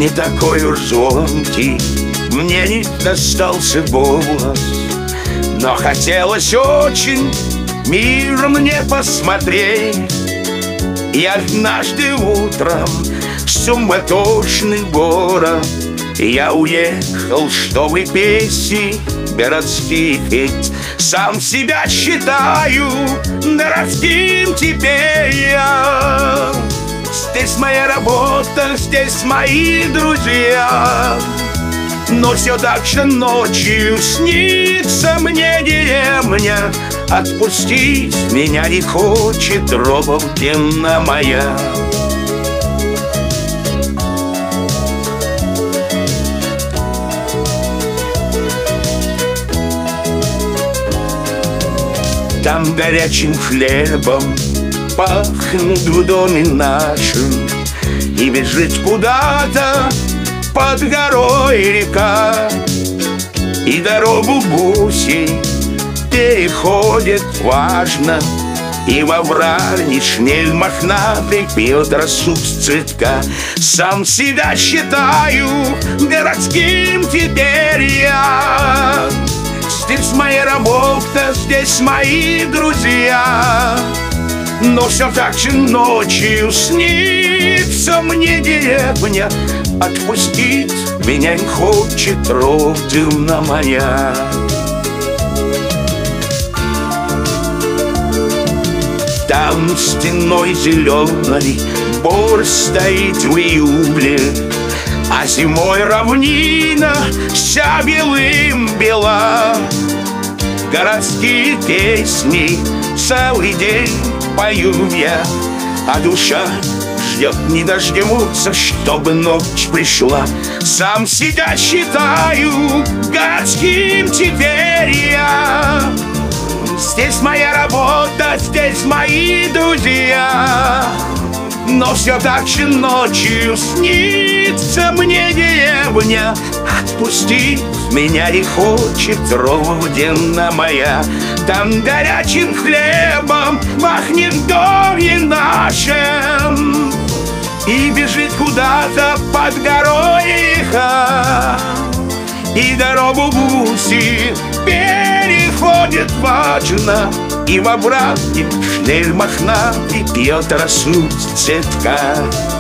не такой уж звонкий мне не достался голос, но хотелось очень мир мне посмотреть. И однажды утром в суматошный город я уехал, чтобы песни городские петь. Сам себя считаю городским теперь я. Здесь моя работа, здесь мои друзья. Но все так же ночью снится мне деревня. Отпустить меня не хочет родина моя. Там горячим хлебом пахнет в доме нашим, и бежит куда-то под горой река, и дорогу гуси переходит важно, и во вране шнель мохнатый пьет росу с цветка. Сам себя считаю городским теперь я. Здесь моя работа, здесь мои друзья. Но все так же ночью снится мне деревня. Отпустить меня не хочет родина моя. Там стеной зеленой бор стоит в июле, а зимой равнина вся белым бела. Городские песни целый день пою я, а душа ждет, не дождемся, чтобы ночь пришла. Сам себя считаю городским теперь я. Здесь моя работа, здесь мои друзья. Но все так же ночью снится мне деревня. Отпустить меня не хочет родина моя. Там горячим хлебом пахнет в доме нашем, и бежит куда-то под горой река, и дорогу гуси переходит важно, и во враге шнель мохнатый пьет росу с цветка.